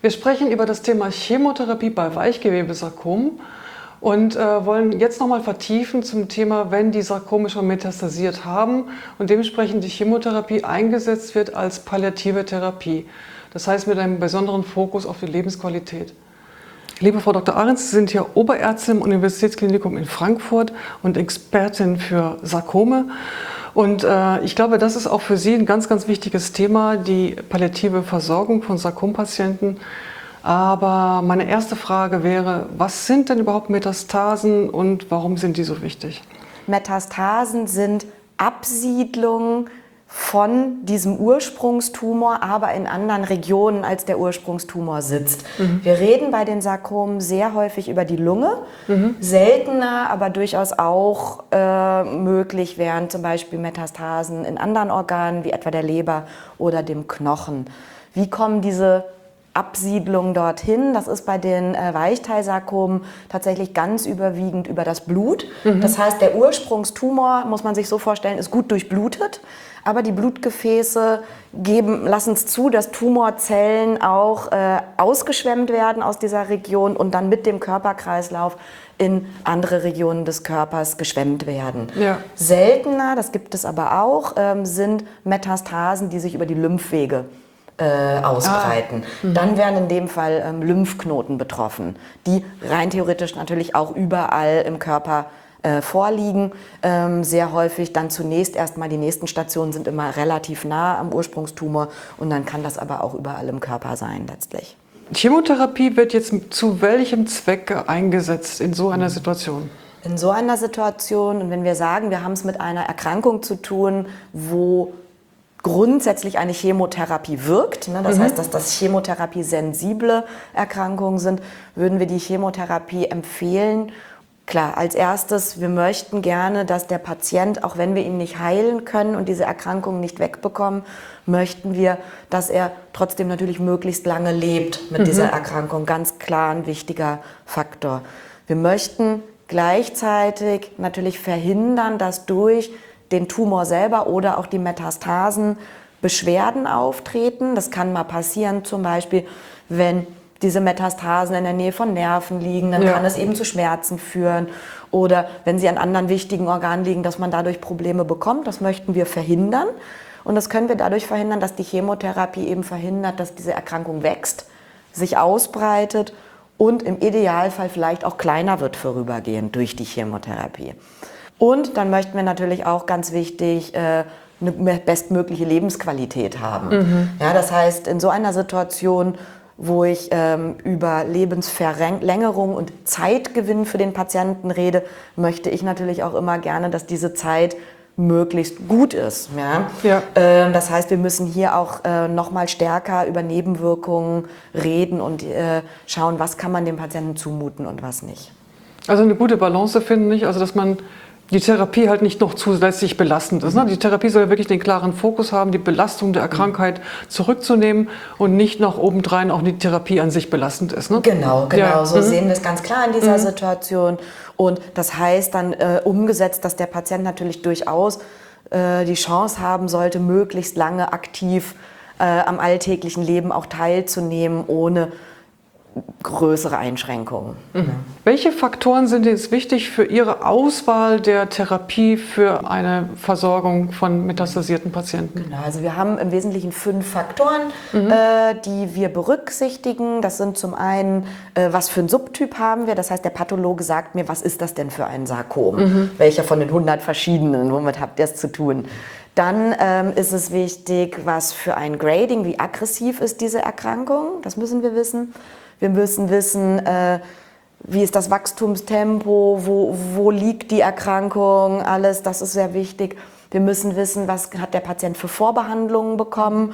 Wir sprechen über das Thema Chemotherapie bei Weichgewebesarkomen und wollen jetzt nochmal vertiefen zum Thema, wenn die Sarkome schon metastasiert haben und dementsprechend die Chemotherapie eingesetzt wird als palliative Therapie. Das heißt mit einem besonderen Fokus auf die Lebensqualität. Liebe Frau Dr. Ahrens, Sie sind hier Oberärztin im Universitätsklinikum in Frankfurt und Expertin für Sarkome. Und ich glaube, das ist auch für Sie ein ganz, ganz wichtiges Thema, die palliative Versorgung von Sarkompatienten. Aber meine erste Frage wäre, was sind denn überhaupt Metastasen und warum sind die so wichtig? Metastasen sind Absiedlungen von diesem Ursprungstumor, aber in anderen Regionen, als der Ursprungstumor sitzt. Wir reden bei den Sarkomen sehr häufig über die Lunge, seltener, aber durchaus auch möglich wären zum Beispiel Metastasen in anderen Organen, wie etwa der Leber oder dem Knochen. Wie kommen diese Absiedlung dorthin? Das ist bei den Weichteilsarkomen tatsächlich ganz überwiegend über das Blut. Das heißt, der Ursprungstumor, muss man sich so vorstellen, ist gut durchblutet, aber die Blutgefäße lassen es zu, dass Tumorzellen auch ausgeschwemmt werden aus dieser Region und dann mit dem Körperkreislauf in andere Regionen des Körpers geschwemmt werden. Ja. Seltener, das gibt es aber auch, sind Metastasen, die sich über die Lymphwege ausbreiten. Dann wären in dem Fall Lymphknoten betroffen, die rein theoretisch natürlich auch überall im Körper vorliegen. Sehr häufig dann zunächst erstmal, die nächsten Stationen sind immer relativ nah am Ursprungstumor und dann kann das aber auch überall im Körper sein letztlich. Chemotherapie wird jetzt zu welchem Zweck eingesetzt in so einer Situation? In so einer Situation, und wenn wir sagen, wir haben es mit einer Erkrankung zu tun, wo grundsätzlich eine Chemotherapie wirkt, das heißt, dass das chemotherapiesensible Erkrankungen sind, würden wir die Chemotherapie empfehlen. Klar, als erstes, wir möchten gerne, dass der Patient, auch wenn wir ihn nicht heilen können und diese Erkrankung nicht wegbekommen, möchten wir, dass er trotzdem natürlich möglichst lange lebt mit dieser Erkrankung. Ganz klar ein wichtiger Faktor. Wir möchten gleichzeitig natürlich verhindern, dass durch den Tumor selber oder auch die Metastasen Beschwerden auftreten. Das kann mal passieren, zum Beispiel, wenn diese Metastasen in der Nähe von Nerven liegen, dann kann es eben zu Schmerzen führen. Oder wenn sie an anderen wichtigen Organen liegen, dass man dadurch Probleme bekommt. Das möchten wir verhindern. Und das können wir dadurch verhindern, dass die Chemotherapie eben verhindert, dass diese Erkrankung wächst, sich ausbreitet und im Idealfall vielleicht auch kleiner wird vorübergehend durch die Chemotherapie. Und dann möchten wir natürlich auch, ganz wichtig, eine bestmögliche Lebensqualität haben. Ja, das heißt, in so einer Situation, wo ich über Lebensverlängerung und Zeitgewinn für den Patienten rede, möchte ich natürlich auch immer gerne, dass diese Zeit möglichst gut ist. Ja? Das heißt, wir müssen hier auch noch mal stärker über Nebenwirkungen reden und schauen, was kann man dem Patienten zumuten und was nicht. Also eine gute Balance finden, nicht? Also dass man die Therapie halt nicht noch zusätzlich belastend ist. Ne? Die Therapie soll ja wirklich den klaren Fokus haben, die Belastung der Krankheit zurückzunehmen und nicht noch obendrein auch die Therapie an sich belastend ist. Ne? Genau, so sehen wir es ganz klar in dieser Situation. Und das heißt dann umgesetzt, dass der Patient natürlich durchaus die Chance haben sollte, möglichst lange aktiv am alltäglichen Leben auch teilzunehmen, ohne größere Einschränkungen. Welche Faktoren sind jetzt wichtig für Ihre Auswahl der Therapie für eine Versorgung von metastasierten Patienten? Genau, also wir haben im Wesentlichen 5 Faktoren, die wir berücksichtigen. Das sind zum einen, was für einen Subtyp haben wir. Das heißt, der Pathologe sagt mir, was ist das denn für ein Sarkom? Welcher von den 100 verschiedenen? Womit habt ihr es zu tun? Dann ist es wichtig, was für ein Grading, wie aggressiv ist diese Erkrankung? Das müssen wir wissen. Wir müssen wissen, wie ist das Wachstumstempo, wo liegt die Erkrankung, alles, das ist sehr wichtig. Wir müssen wissen, was hat der Patient für Vorbehandlungen bekommen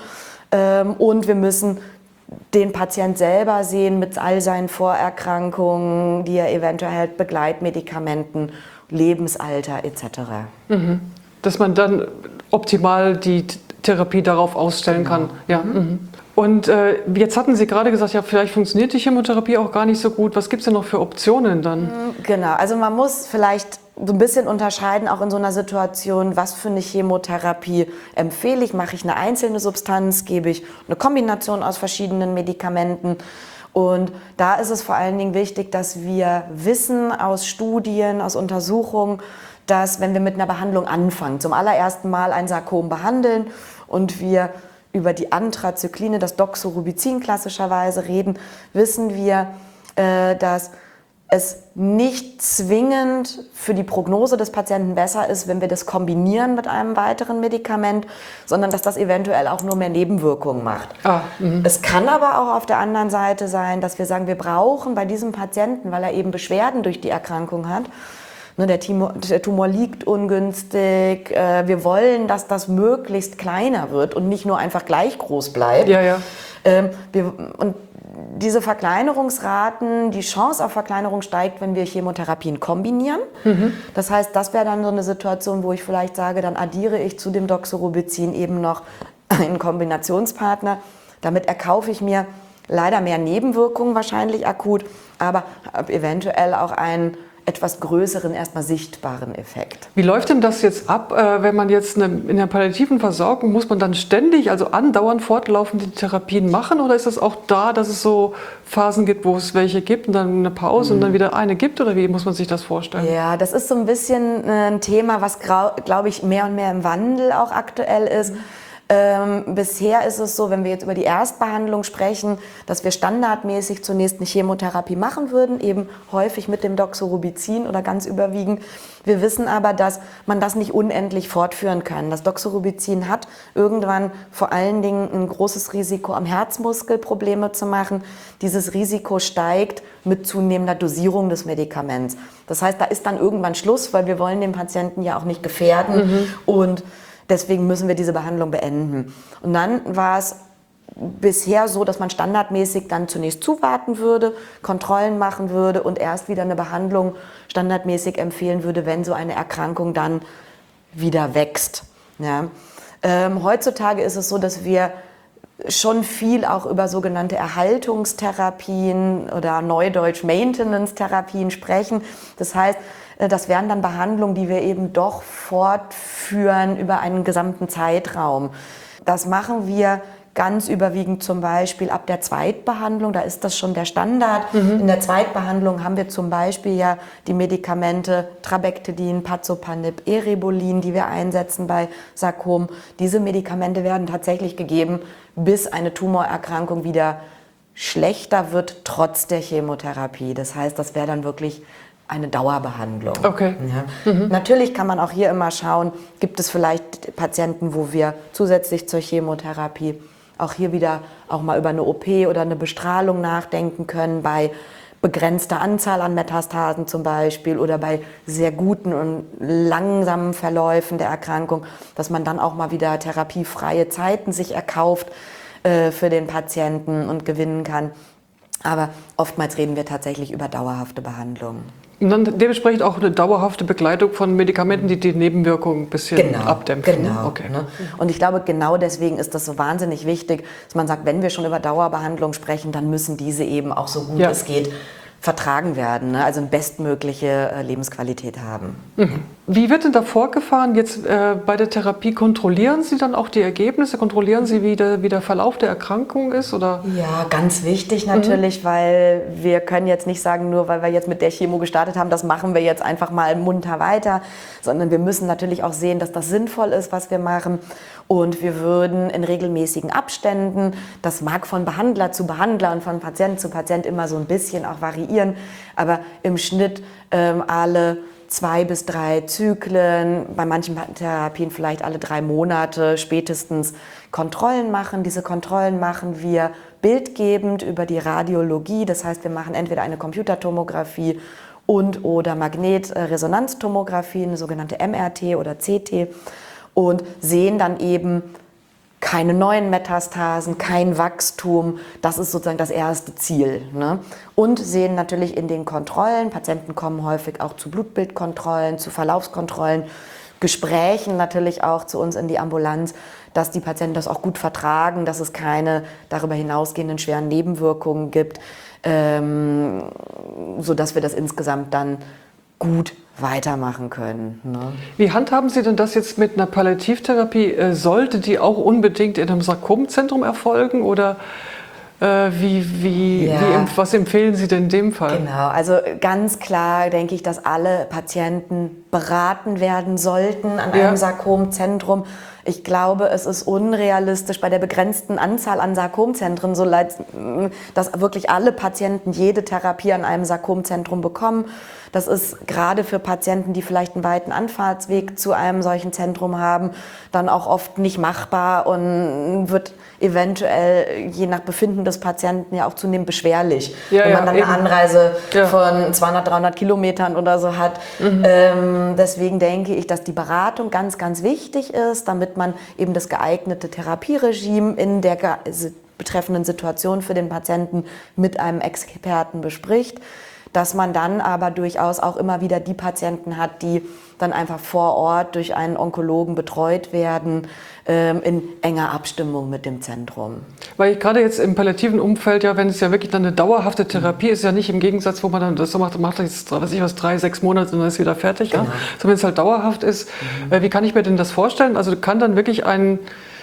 und wir müssen den Patient selber sehen mit all seinen Vorerkrankungen, die er eventuell hat, Begleitmedikamenten, Lebensalter etc. Dass man dann optimal die Therapie darauf ausstellen kann. Ja. Und jetzt hatten Sie gerade gesagt, ja, vielleicht funktioniert die Chemotherapie auch gar nicht so gut. Was gibt es denn noch für Optionen dann? Genau, also man muss vielleicht so ein bisschen unterscheiden, auch in so einer Situation, was für eine Chemotherapie empfehle ich. Mache ich eine einzelne Substanz, gebe ich eine Kombination aus verschiedenen Medikamenten. Und da ist es vor allen Dingen wichtig, dass wir wissen aus Studien, aus Untersuchungen, dass wenn wir mit einer Behandlung anfangen, zum allerersten Mal ein Sarkom behandeln und wir über die Anthrazykline, das Doxorubicin klassischerweise reden, wissen wir, dass es nicht zwingend für die Prognose des Patienten besser ist, wenn wir das kombinieren mit einem weiteren Medikament, sondern dass das eventuell auch nur mehr Nebenwirkungen macht. Es kann aber auch auf der anderen Seite sein, dass wir sagen, wir brauchen bei diesem Patienten, weil er eben Beschwerden durch die Erkrankung hat, der Tumor liegt ungünstig, wir wollen, dass das möglichst kleiner wird und nicht nur einfach gleich groß bleibt. Und diese Verkleinerungsraten, die Chance auf Verkleinerung steigt, wenn wir Chemotherapien kombinieren. Das heißt, das wäre dann so eine Situation, wo ich vielleicht sage, dann addiere ich zu dem Doxorubicin eben noch einen Kombinationspartner. Damit erkaufe ich mir leider mehr Nebenwirkungen, wahrscheinlich akut, aber habe eventuell auch einen etwas größeren, erstmal sichtbaren Effekt. Wie läuft denn das jetzt ab, wenn man jetzt in der palliativen Versorgung, muss man dann ständig, also andauernd fortlaufend die Therapien machen, oder ist das auch da, dass es so Phasen gibt, wo es welche gibt und dann eine Pause und dann wieder eine gibt, oder wie muss man sich das vorstellen? Ja, das ist so ein bisschen ein Thema, was, glaube ich, mehr und mehr im Wandel auch aktuell ist. Bisher ist es so, wenn wir jetzt über die Erstbehandlung sprechen, dass wir standardmäßig zunächst eine Chemotherapie machen würden, eben häufig mit dem Doxorubicin oder ganz überwiegend. Wir wissen aber, dass man das nicht unendlich fortführen kann. Das Doxorubicin hat irgendwann vor allen Dingen ein großes Risiko, am Herzmuskel Probleme zu machen. Dieses Risiko steigt mit zunehmender Dosierung des Medikaments. Das heißt, da ist dann irgendwann Schluss, weil wir wollen den Patienten ja auch nicht gefährden und deswegen müssen wir diese Behandlung beenden. Und dann war es bisher so, dass man standardmäßig dann zunächst zuwarten würde, Kontrollen machen würde und erst wieder eine Behandlung standardmäßig empfehlen würde, wenn so eine Erkrankung dann wieder wächst. Ja. Heutzutage ist es so, dass wir schon viel auch über sogenannte Erhaltungstherapien oder neudeutsch Maintenance-Therapien sprechen. Das heißt, das wären dann Behandlungen, die wir eben doch fortführen über einen gesamten Zeitraum. Das machen wir ganz überwiegend zum Beispiel ab der Zweitbehandlung, da ist das schon der Standard. In der Zweitbehandlung haben wir zum Beispiel ja die Medikamente Trabectedin, Pazopanib, Eribulin, die wir einsetzen bei Sarkom. Diese Medikamente werden tatsächlich gegeben, bis eine Tumorerkrankung wieder schlechter wird, trotz der Chemotherapie. Das heißt, das wäre dann wirklich eine Dauerbehandlung. Okay. Ja. Natürlich kann man auch hier immer schauen, gibt es vielleicht Patienten, wo wir zusätzlich zur Chemotherapie auch hier wieder auch mal über eine OP oder eine Bestrahlung nachdenken können, bei begrenzter Anzahl an Metastasen zum Beispiel oder bei sehr guten und langsamen Verläufen der Erkrankung, dass man dann auch mal wieder therapiefreie Zeiten sich erkauft für den Patienten und gewinnen kann. Aber oftmals reden wir tatsächlich über dauerhafte Behandlungen. Und dann dementsprechend auch eine dauerhafte Begleitung von Medikamenten, die die Nebenwirkungen ein bisschen abdämpfen. Genau. Okay. Ne? Und ich glaube, genau deswegen ist das so wahnsinnig wichtig, dass man sagt, wenn wir schon über Dauerbehandlung sprechen, dann müssen diese eben auch so gut es geht vertragen werden, ne? Also eine bestmögliche Lebensqualität haben. Wie wird denn da vorgefahren? Jetzt bei der Therapie kontrollieren Sie dann auch die Ergebnisse? Kontrollieren Sie, wie der Verlauf der Erkrankung ist? Oder? Ja, ganz wichtig natürlich, weil wir können jetzt nicht sagen, nur weil wir jetzt mit der Chemo gestartet haben, das machen wir jetzt einfach mal munter weiter, sondern wir müssen natürlich auch sehen, dass das sinnvoll ist, was wir machen. Und wir würden in regelmäßigen Abständen, das mag von Behandler zu Behandler und von Patient zu Patient immer so ein bisschen auch variieren, aber im Schnitt alle 2 bis 3 Zyklen, bei manchen Therapien vielleicht alle 3 Monate spätestens Kontrollen machen. Diese Kontrollen machen wir bildgebend über die Radiologie. Das heißt, wir machen entweder eine Computertomographie oder Magnetresonanztomographie, eine sogenannte MRT oder CT, und sehen dann eben keine neuen Metastasen, kein Wachstum. Das ist sozusagen das erste Ziel, ne? Und sehen natürlich in den Kontrollen, Patienten kommen häufig auch zu Blutbildkontrollen, zu Verlaufskontrollen, Gesprächen natürlich auch zu uns in die Ambulanz, dass die Patienten das auch gut vertragen, dass es keine darüber hinausgehenden schweren Nebenwirkungen gibt, sodass wir das insgesamt dann gut weitermachen können. Ne? Wie handhaben Sie denn das jetzt mit einer Palliativtherapie? Sollte die auch unbedingt in einem Sarkomzentrum erfolgen oder was empfehlen Sie denn in dem Fall? Genau, also ganz klar denke ich, dass alle Patienten beraten werden sollten an einem Sarkomzentrum. Ich glaube, es ist unrealistisch bei der begrenzten Anzahl an Sarkomzentren, so leid, dass wirklich alle Patienten jede Therapie an einem Sarkomzentrum bekommen. Das ist gerade für Patienten, die vielleicht einen weiten Anfahrtsweg zu einem solchen Zentrum haben, dann auch oft nicht machbar und wird eventuell je nach Befinden des Patienten ja auch zunehmend beschwerlich, wenn man dann eine Anreise von 200, 300 Kilometern oder so hat. Deswegen denke ich, dass die Beratung ganz, ganz wichtig ist, damit man eben das geeignete Therapieregime in der betreffenden Situation für den Patienten mit einem Experten bespricht. Dass man dann aber durchaus auch immer wieder die Patienten hat, die dann einfach vor Ort durch einen Onkologen betreut werden, in enger Abstimmung mit dem Zentrum. Weil gerade jetzt im palliativen Umfeld, wenn es ja wirklich dann eine dauerhafte Therapie ist, ja nicht im Gegensatz, wo man dann das so macht jetzt, 3, 6 Monate und dann ist wieder fertig, sondern wenn es halt dauerhaft ist. Wie kann ich mir denn das vorstellen? Also kann dann wirklich eine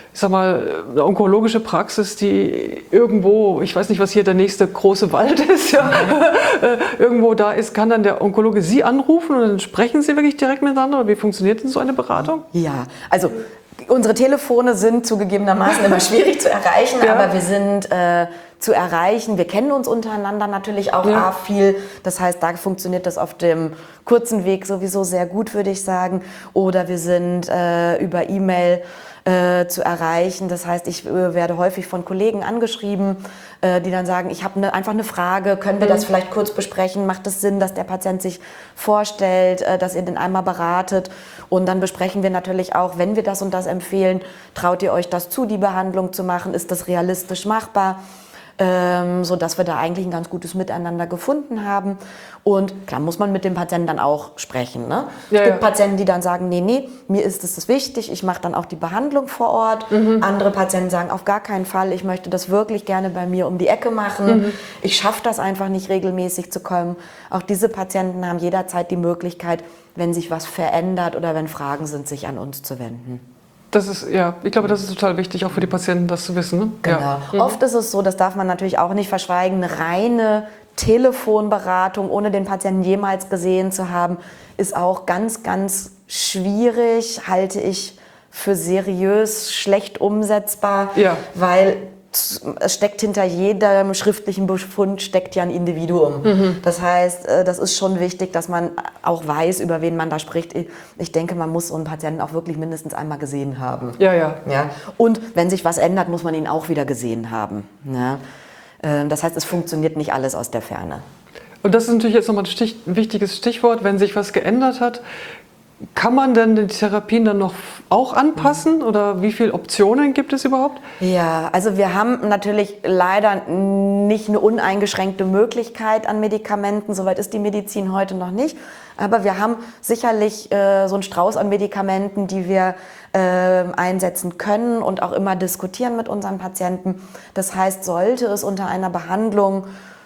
onkologische Praxis, die irgendwo, ich weiß nicht, was hier der nächste große Wald ist, irgendwo da ist, kann dann der Onkologe Sie anrufen und dann sprechen Sie wirklich direkt miteinander? Oder wie funktioniert denn so eine Beratung? Ja, also unsere Telefone sind zugegebenermaßen immer schwierig zu erreichen, aber wir sind zu erreichen. Wir kennen uns untereinander natürlich auch viel. Das heißt, da funktioniert das auf dem kurzen Weg sowieso sehr gut, würde ich sagen. Oder wir sind über E-Mail zu erreichen. Das heißt, ich werde häufig von Kollegen angeschrieben, die dann sagen, ich habe einfach eine Frage, können wir das vielleicht kurz besprechen? Macht es Sinn, dass der Patient sich vorstellt, dass ihr den einmal beratet? Und dann besprechen wir natürlich auch, wenn wir das und das empfehlen, traut ihr euch das zu, die Behandlung zu machen? Ist das realistisch machbar? Sodass wir da eigentlich ein ganz gutes Miteinander gefunden haben. Und klar muss man mit dem Patienten dann auch sprechen. Ne? Es gibt Patienten, die dann sagen, nee, mir ist es wichtig, ich mache dann auch die Behandlung vor Ort. Andere Patienten sagen, auf gar keinen Fall, ich möchte das wirklich gerne bei mir um die Ecke machen. Ich schaffe das einfach nicht regelmäßig zu kommen. Auch diese Patienten haben jederzeit die Möglichkeit, wenn sich was verändert oder wenn Fragen sind, sich an uns zu wenden. Das ist, ich glaube, das ist total wichtig, auch für die Patienten, das zu wissen. Ne? Genau. Oft ist es so, das darf man natürlich auch nicht verschweigen, eine reine Telefonberatung, ohne den Patienten jemals gesehen zu haben, ist auch ganz, ganz schwierig, halte ich für seriös, schlecht umsetzbar, weil es steckt hinter jedem schriftlichen Befund steckt ja ein Individuum. Das heißt, das ist schon wichtig, dass man auch weiß, über wen man da spricht. Ich denke, man muss so einen Patienten auch wirklich mindestens einmal gesehen haben. Ja. Und wenn sich was ändert, muss man ihn auch wieder gesehen haben. Ja? Das heißt, es funktioniert nicht alles aus der Ferne. Und das ist natürlich jetzt nochmal ein wichtiges Stichwort, wenn sich was geändert hat. Kann man denn die Therapien dann noch auch anpassen oder wie viele Optionen gibt es überhaupt? Ja, also wir haben natürlich leider nicht eine uneingeschränkte Möglichkeit an Medikamenten, soweit ist die Medizin heute noch nicht, aber wir haben sicherlich so einen Strauß an Medikamenten, die wir einsetzen können und auch immer diskutieren mit unseren Patienten. Das heißt, sollte es unter einer Behandlung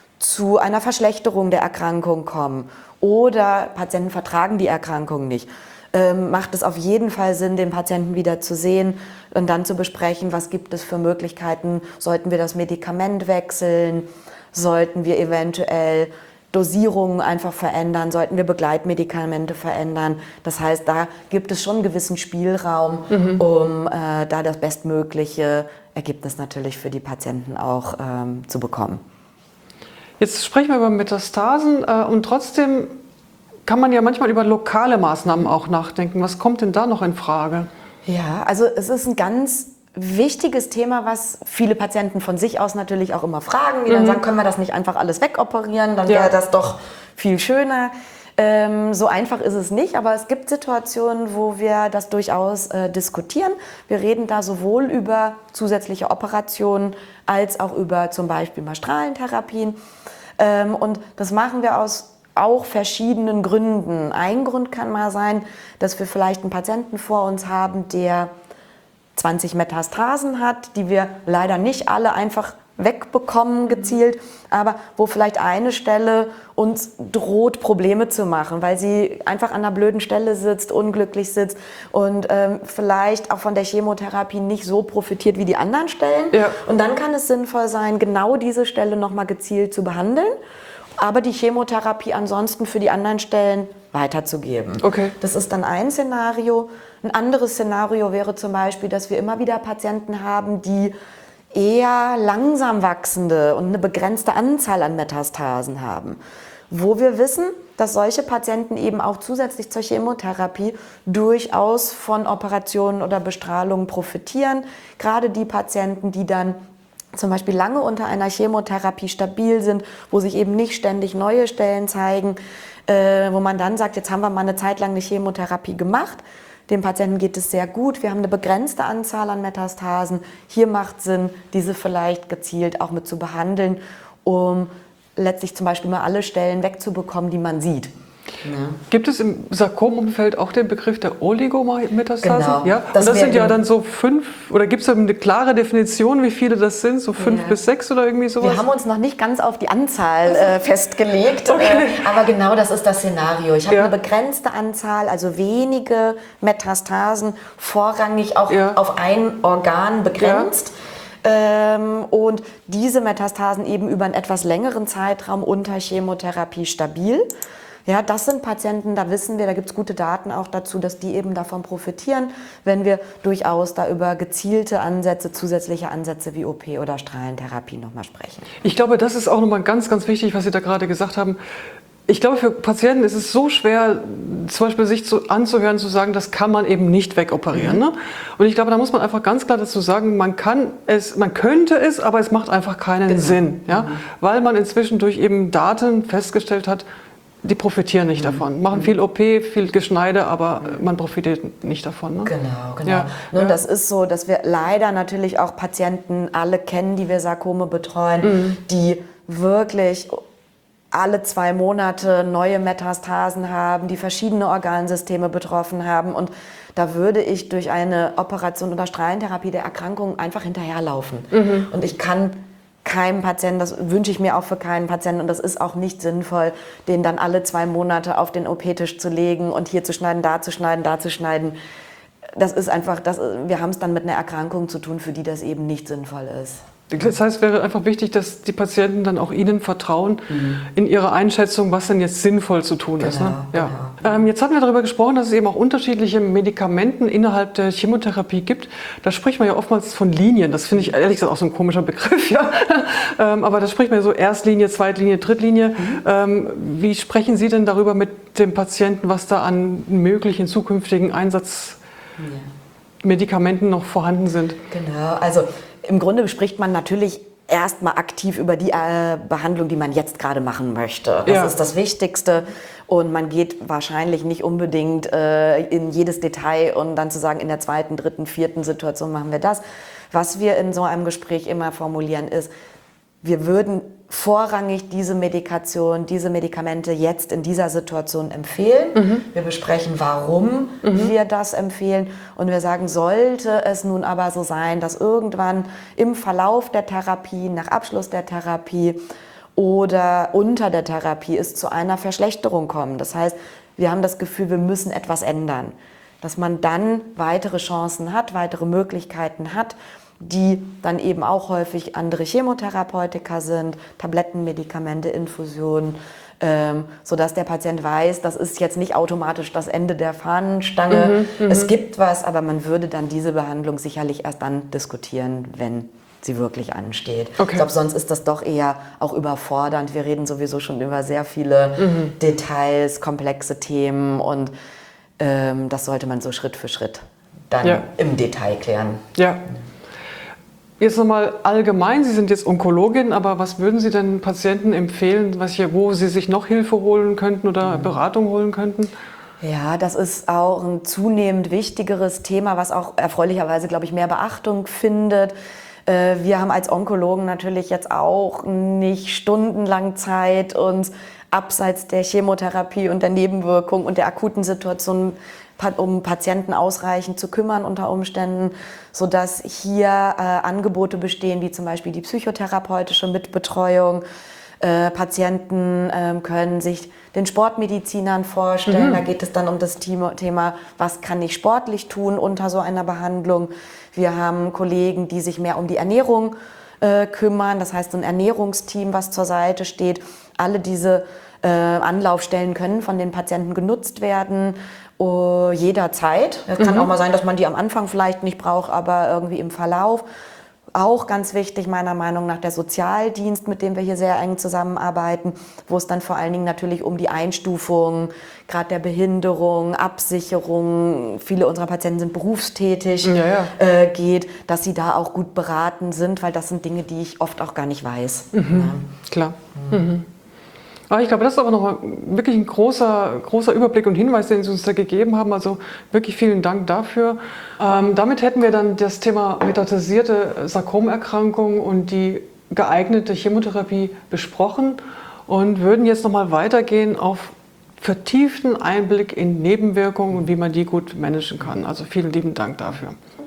zu einer Verschlechterung der Erkrankung kommen oder Patienten vertragen die Erkrankung nicht, macht es auf jeden Fall Sinn, den Patienten wieder zu sehen und dann zu besprechen, was gibt es für Möglichkeiten, sollten wir das Medikament wechseln, sollten wir eventuell Dosierungen einfach verändern, sollten wir Begleitmedikamente verändern. Das heißt, da gibt es schon einen gewissen Spielraum, um da das bestmögliche Ergebnis natürlich für die Patienten auch zu bekommen. Jetzt sprechen wir über Metastasen und trotzdem kann man ja manchmal über lokale Maßnahmen auch nachdenken. Was kommt denn da noch in Frage? Ja, also es ist ein ganz wichtiges Thema, was viele Patienten von sich aus natürlich auch immer fragen, die dann sagen, können wir das nicht einfach alles wegoperieren, dann wäre das doch viel schöner. So einfach ist es nicht, aber es gibt Situationen, wo wir das durchaus diskutieren. Wir reden da sowohl über zusätzliche Operationen als auch über zum Beispiel mal Strahlentherapien. Und das machen wir aus auch verschiedenen Gründen. Ein Grund kann mal sein, dass wir vielleicht einen Patienten vor uns haben, der 20 Metastasen hat, die wir leider nicht alle einfach wegbekommen gezielt, aber wo vielleicht eine Stelle uns droht, Probleme zu machen, weil sie einfach an einer blöden Stelle sitzt, unglücklich sitzt und vielleicht auch von der Chemotherapie nicht so profitiert wie die anderen Stellen. Ja. Und dann kann es sinnvoll sein, genau diese Stelle nochmal gezielt zu behandeln, aber die Chemotherapie ansonsten für die anderen Stellen weiterzugeben. Okay. Das ist dann ein Szenario. Ein anderes Szenario wäre zum Beispiel, dass wir immer wieder Patienten haben, die eher langsam wachsende und eine begrenzte Anzahl an Metastasen haben, wo wir wissen, dass solche Patienten eben auch zusätzlich zur Chemotherapie durchaus von Operationen oder Bestrahlungen profitieren. Gerade die Patienten, die dann zum Beispiel lange unter einer Chemotherapie stabil sind, wo sich eben nicht ständig neue Stellen zeigen, wo man dann sagt, jetzt haben wir mal eine Zeit lang eine Chemotherapie gemacht, dem Patienten geht es sehr gut, wir haben eine begrenzte Anzahl an Metastasen, hier macht Sinn, diese vielleicht gezielt auch mit zu behandeln, um letztlich zum Beispiel mal alle Stellen wegzubekommen, die man sieht. Ja. Gibt es im Sarkomumfeld auch den Begriff der Oligometastasen? Genau. Ja? Und das sind ja dann so 5, oder gibt es da eine klare Definition, wie viele das sind? So 5 bis 6 oder irgendwie sowas? Wir haben uns noch nicht ganz auf die Anzahl festgelegt, okay. Aber genau das ist das Szenario. Ich habe eine begrenzte Anzahl, also wenige Metastasen, vorrangig auch auf ein Organ begrenzt. Und diese Metastasen eben über einen etwas längeren Zeitraum unter Chemotherapie stabil. Ja, das sind Patienten, da wissen wir, da gibt es gute Daten auch dazu, dass die eben davon profitieren, wenn wir durchaus da über gezielte Ansätze, zusätzliche Ansätze wie OP oder Strahlentherapie nochmal sprechen. Ich glaube, das ist auch nochmal ganz, ganz wichtig, was Sie da gerade gesagt haben. Ich glaube, für Patienten ist es so schwer, zum Beispiel sich anzuhören, zu sagen, das kann man eben nicht wegoperieren. Ne? Und ich glaube, da muss man einfach ganz klar dazu sagen, man könnte es, aber es macht einfach keinen Sinn. Ja? Weil man inzwischen durch eben Daten festgestellt hat, die profitieren nicht davon. Machen viel OP, viel Geschneide, aber man profitiert nicht davon. Ne? Genau. Ja. Nun, das ist so, dass wir leider natürlich auch Patienten alle kennen, die wir Sarkome betreuen, die wirklich alle 2 Monate neue Metastasen haben, die verschiedene Organsysteme betroffen haben. Und da würde ich durch eine Operation oder Strahlentherapie der Erkrankung einfach hinterherlaufen. Und ich kann keinem Patienten, das wünsche ich mir auch für keinen Patienten, und das ist auch nicht sinnvoll, den dann alle 2 Monate auf den OP-Tisch zu legen und hier zu schneiden, da zu schneiden, da zu schneiden. Das ist einfach, wir haben es dann mit einer Erkrankung zu tun, für die das eben nicht sinnvoll ist. Das heißt, es wäre einfach wichtig, dass die Patienten dann auch Ihnen vertrauen in ihrer Einschätzung, was denn jetzt sinnvoll zu tun ist. Ne? Ja. Genau. Jetzt haben wir darüber gesprochen, dass es eben auch unterschiedliche Medikamenten innerhalb der Chemotherapie gibt. Da spricht man ja oftmals von Linien. Das finde ich ehrlich gesagt auch so ein komischer Begriff. Ja? Aber da spricht man ja so Erstlinie, Zweitlinie, Drittlinie. Wie sprechen Sie denn darüber mit dem Patienten, was da an möglichen zukünftigen Einsatzmedikamenten noch vorhanden sind? Genau, also im Grunde spricht man natürlich erstmal aktiv über die Behandlung, die man jetzt gerade machen möchte. Das ist das Wichtigste. Und man geht wahrscheinlich nicht unbedingt in jedes Detail und dann zu sagen, in der 2., 3., 4. Situation machen wir das. Was wir in so einem Gespräch immer formulieren ist, wir würden vorrangig diese Medikation, diese Medikamente jetzt in dieser Situation empfehlen. Wir besprechen, warum wir das empfehlen. Und wir sagen, sollte es nun aber so sein, dass irgendwann im Verlauf der Therapie, nach Abschluss der Therapie oder unter der Therapie es zu einer Verschlechterung kommt. Das heißt, wir haben das Gefühl, wir müssen etwas ändern. Dass man dann weitere Chancen hat, weitere Möglichkeiten hat, die dann eben auch häufig andere Chemotherapeutika sind, Tabletten, Medikamente, Infusionen, sodass der Patient weiß, das ist jetzt nicht automatisch das Ende der Fahnenstange. Es gibt was, aber man würde dann diese Behandlung sicherlich erst dann diskutieren, wenn sie wirklich ansteht. Okay. Ich glaube, sonst ist das doch eher auch überfordernd. Wir reden sowieso schon über sehr viele Details, komplexe Themen und das sollte man so Schritt für Schritt dann im Detail klären. Ja. Jetzt nochmal allgemein, Sie sind jetzt Onkologin, aber was würden Sie denn Patienten empfehlen, wo Sie sich noch Hilfe holen könnten oder Beratung holen könnten? Ja, das ist auch ein zunehmend wichtigeres Thema, was auch erfreulicherweise, glaube ich, mehr Beachtung findet. Wir haben als Onkologen natürlich jetzt auch nicht stundenlang Zeit, uns abseits der Chemotherapie und der Nebenwirkung und der akuten Situation um Patienten ausreichend zu kümmern unter Umständen, sodass hier Angebote bestehen, wie zum Beispiel die psychotherapeutische Mitbetreuung. Patienten können sich den Sportmedizinern vorstellen. Da geht es dann um das Thema, was kann ich sportlich tun unter so einer Behandlung. Wir haben Kollegen, die sich mehr um die Ernährung kümmern, das heißt ein Ernährungsteam, was zur Seite steht. Alle diese Anlaufstellen können von den Patienten genutzt werden, jederzeit. Es kann auch mal sein, dass man die am Anfang vielleicht nicht braucht, aber irgendwie im Verlauf. Auch ganz wichtig meiner Meinung nach der Sozialdienst, mit dem wir hier sehr eng zusammenarbeiten, wo es dann vor allen Dingen natürlich um die Einstufung, gerade der Behinderung, Absicherung, viele unserer Patienten sind berufstätig, geht, dass sie da auch gut beraten sind, weil das sind Dinge, die ich oft auch gar nicht weiß. Klar. Aber ich glaube, das ist aber noch wirklich ein großer Überblick und Hinweis, den Sie uns da gegeben haben. Also wirklich vielen Dank dafür. Damit hätten wir dann das Thema metastasierte Sarkomerkrankung und die geeignete Chemotherapie besprochen und würden jetzt nochmal weitergehen auf vertieften Einblick in Nebenwirkungen und wie man die gut managen kann. Also vielen lieben Dank dafür.